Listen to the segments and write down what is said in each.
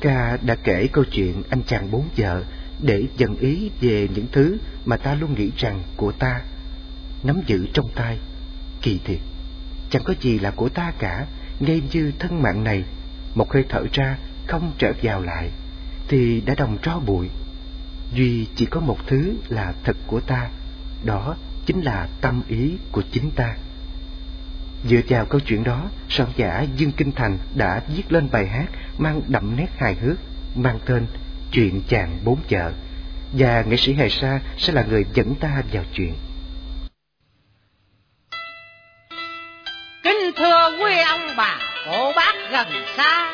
Ca đã kể câu chuyện anh chàng 4 vợ để dần ý về những thứ mà ta luôn nghĩ rằng của ta, nắm giữ trong tay. Kỳ thiệt, chẳng có gì là của ta cả, ngay như thân mạng này, một hơi thở ra không trở vào lại thì đã đồng tro bụi. Duy chỉ có một thứ là thật của ta, đó chính là tâm ý của chính ta. Dựa vào câu chuyện đó, soạn giả Dương Kinh Thành đã viết lên bài hát mang đậm nét hài hước, mang tên Chuyện chàng 4 vợ, và nghệ sĩ Hề Sa sẽ là người dẫn ta vào chuyện. Kính thưa quý ông bà, cô bác gần xa,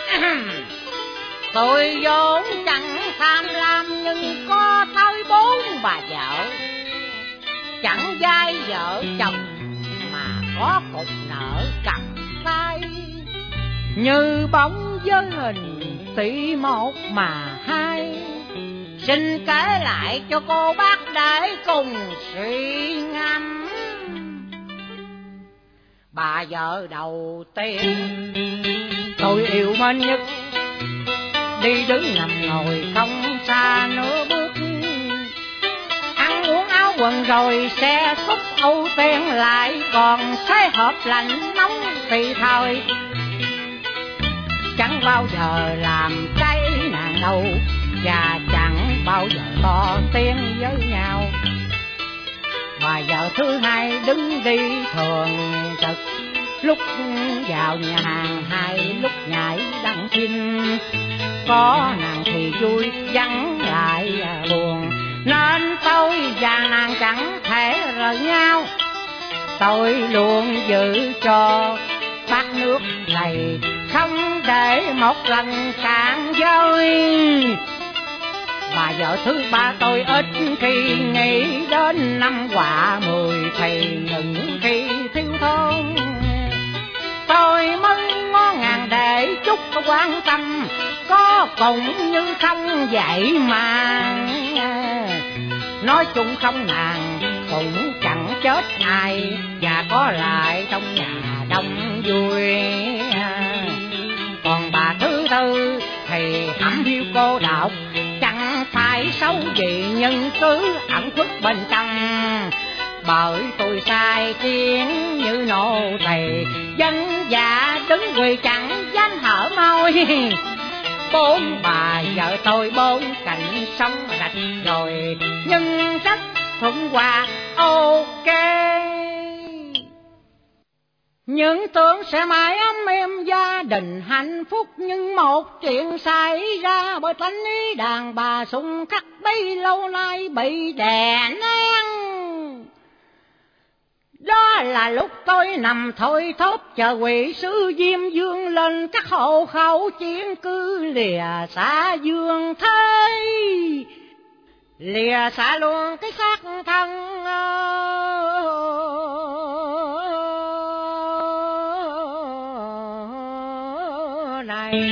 tôi vốn chẳng tham lam nhưng có tới 4 bà vợ, chẳng vai vợ chồng mà có cục nợ cặp tay, như bóng với hình tỷ một mà hai. Xin kể lại cho cô bác để cùng suy ngẫm. Bà vợ đầu tiên tôi yêu mến nhất, đi đứng nằm ngồi không xa nửa bước, ăn uống áo quần rồi xe xúc ưu tiên lại còn xế hộp lạnh nóng tùy thời. Chẳng bao giờ làm trái nàng đâu, và chẳng bao giờ to tiếng với nhau. Bà vợ thứ hai đứng đi thường trực, lúc vào nhà hàng hay lúc nhảy đăng tin. Có nàng thì vui, vắng lại buồn, nên tôi và nàng chẳng thể rời nhau. Tôi luôn giữ cho bát nước này, không để một lần cạn vơi. Bà vợ thứ ba tôi ít khi nghĩ đến năm quả 10 thì những khi thiếu thốn. Tôi mới ngó ngàng để chút quan tâm, có cũng như không vậy mà. Nói chung không nàng cũng chẳng chết ai, và có lại trong nhà đông vui. Còn bà thứ tư thì hẩm hiu cô độc, chẳng phải xấu gì nhưng cứ ẩn khuất bên trong. Bởi tôi sai khiến như nô tỳ, dân dạ đứng quỳ chẳng dám hở môi. 4 bà vợ tôi 4 cạnh sống rạch rồi, nhưng rất thuận hòa ok. Những tưởng sẽ mãi ấm êm gia đình hạnh phúc, nhưng một chuyện xảy ra bởi tánh ý đàn bà xung khắc bấy lâu nay bị đè nén. Đó là lúc tôi nằm thôi thóp chờ quỷ sứ Diêm Dương lên các hộ khẩu chiến cư lìa xa dương thế, lìa xa luôn cái xác thân này.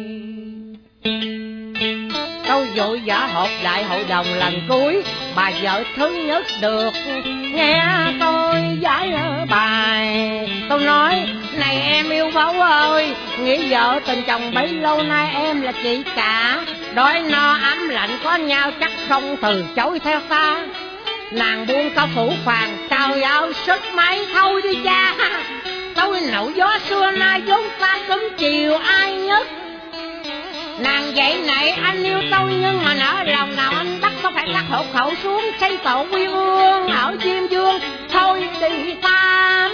Tôi vội vã họp đại hội đồng lần cuối, bà vợ thứ nhất được nghe tôi giải bài. Tôi nói, này em yêu dấu ơi, nghĩ vợ tình chồng bấy lâu nay em là chị cả, đói no ấm lạnh có nhau chắc không từ chối theo ta. Nàng buông câu phủ phàng, trời ơi sức mấy thôi đi cha. Tôi nổi gió xưa nay vốn ta cấm chiều ai nhất. Nàng vậy này anh yêu tôi nhưng mà nỡ lòng nào anh bắt có phải cắt hộ khẩu xuống xây tổ quy ương ở Diêm Dương. Thôi đi Tam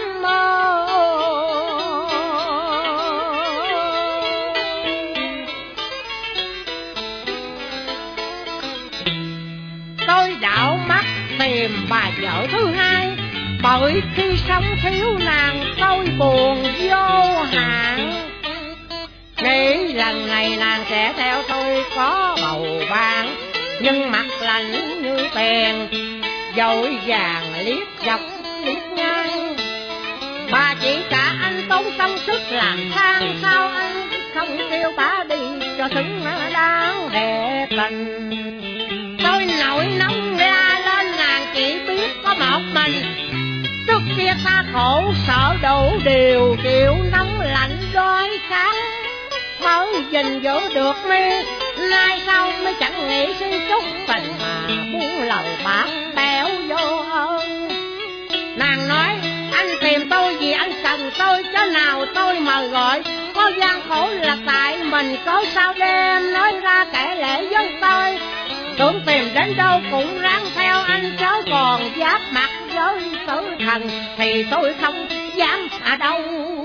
tôi đảo mắt tìm bà vợ thứ hai, bởi khi sống thiếu nàng tôi buồn vô hạn. Nghĩ lần này nàng sẽ theo tôi có bầu bạn, nhưng mặt lạnh như tiền, vội vàng liếc dọc liếc ngang. Bà chỉ cả anh tốn tâm sức làm than, sao anh không kêu bà đi cho xứng đáng đệ tình. Tôi nổi nóng la lên nàng chỉ biết có một mình, trước kia ta khổ sở đủ điều, chịu nóng lạnh đói khát. mới gìn giữ được mi, nay sau mới chẳng nghĩ xin chút tình mà buông lời bạc béo vô ơn. Nàng nói anh tìm tôi vì anh cần tôi, chứ nào tôi mà gọi có gian khổ là tại mình, có sao đêm nói ra kể lễ với tôi. Tưởng tìm đến đâu cũng ráng theo anh, chớ còn giáp mặt với tử thần thì tôi không dám ở đâu.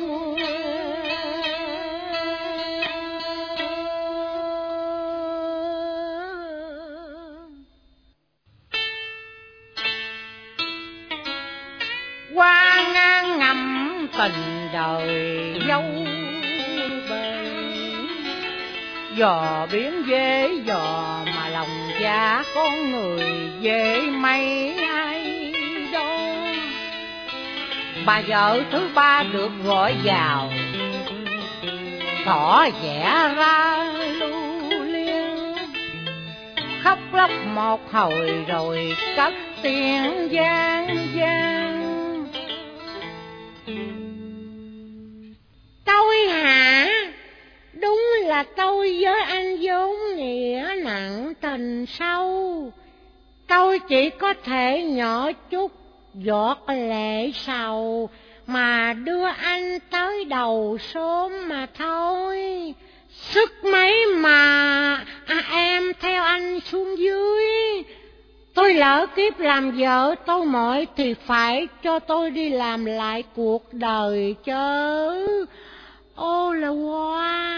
Qua ngang ngầm tình đời dấu bền, dò biến dễ dò mà lòng dạ con người dễ mấy ai đâu. Bà vợ thứ ba được gọi vào, tỏ vẻ ra lưu liên, khóc lóc một hồi rồi cất tiếng gian gian. Tôi hả? Đúng là tôi với anh vốn nghĩa nặng tình sâu. Tôi chỉ có thể nhỏ chút giọt lệ sầu mà đưa anh tới đầu sớm mà thôi. Sức mấy mà em theo anh xuống dưới. Tôi lỡ kiếp làm vợ tôi mỏi thì phải cho tôi đi làm lại cuộc đời chớ. Ô là hoa.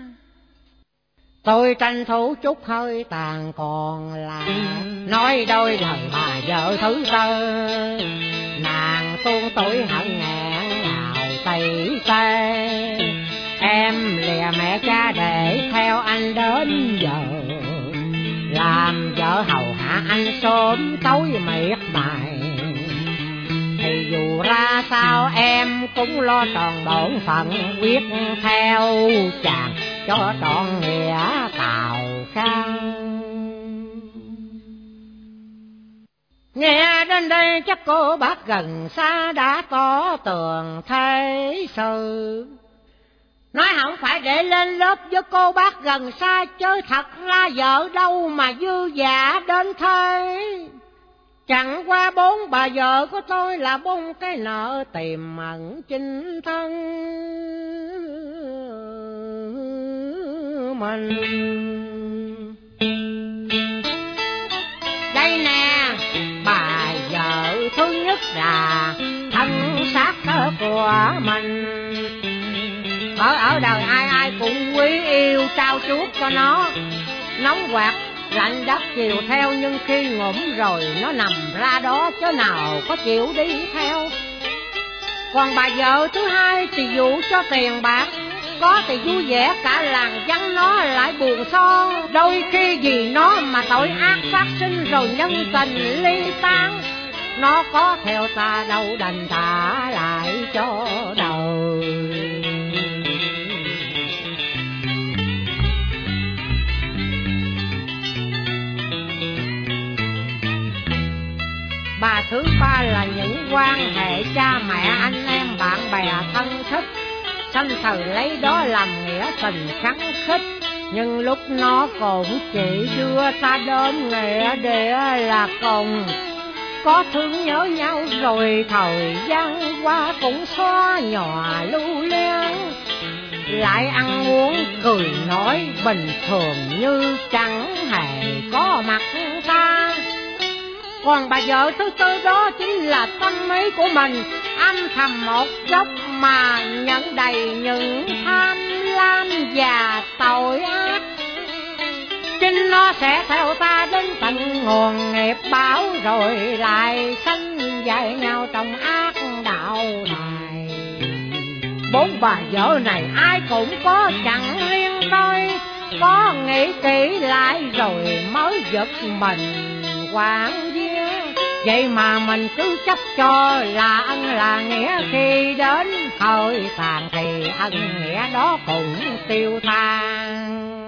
Tôi tranh thủ chút hơi tàn còn là nói đôi lời bà vợ thứ tư. Nàng tuôn tuổi hận ngàn nào tây tê, em lìa mẹ cha để theo anh đến giờ, làm vợ hầu hạ anh sớm tối miệt mài. Thì dù ra sao em cũng lo tròn bổn phận, quyết theo chàng cho trọn nghĩa tào khang. Nghe đến đây chắc cô bác gần xa đã tỏ tường thế sự. Nói không phải để lên lớp với cô bác gần xa, chứ thật ra vợ đâu mà dư giả đến thế. Chẳng qua bốn bà vợ của tôi là bốn cái nợ tiềm ẩn chính thân mình. Đây nè, bà vợ thứ nhất là thân xác của mình. Ở đời ai ai cũng quý yêu trao chuốt cho nó, nóng quạt lạnh đất chiều theo, nhưng khi ngủm rồi nó nằm ra đó chứ nào có chịu đi theo. Còn bà vợ thứ hai thì dụ cho tiền bạc, có thì vui vẻ cả làng vắng nó lại buồn son. Đôi khi vì nó mà tội ác phát sinh rồi nhân tình ly tan. Nó có theo ta đâu đành trả lại cho đời. Bà thứ ba là những quan hệ cha mẹ anh em bạn bè thân thích, sanh thời lấy đó làm nghĩa tình khắng khích. Nhưng lúc nó cũng chỉ đưa ta đến nghĩa để là cùng, có thương nhớ nhau rồi thời gian qua cũng xóa nhòa lưu liên. Lại ăn uống cười nói bình thường như chẳng hề có mặt ta. Còn bà vợ thứ tư đó chính là tâm ý của mình, âm thầm một chốc mà nhận đầy những tham lam và tội ác. Chính nó sẽ theo ta đến tận nguồn nghiệp báo, rồi lại sanh dạy nhau trong ác đạo này. Bốn bà vợ này ai cũng có chẳng riêng tôi, có nghĩ kỹ lại rồi mới giật mình quán vía. Vậy mà mình cứ chấp cho là ân là nghĩa, khi đến hơi tàn thì ân nghĩa đó cũng tiêu tan.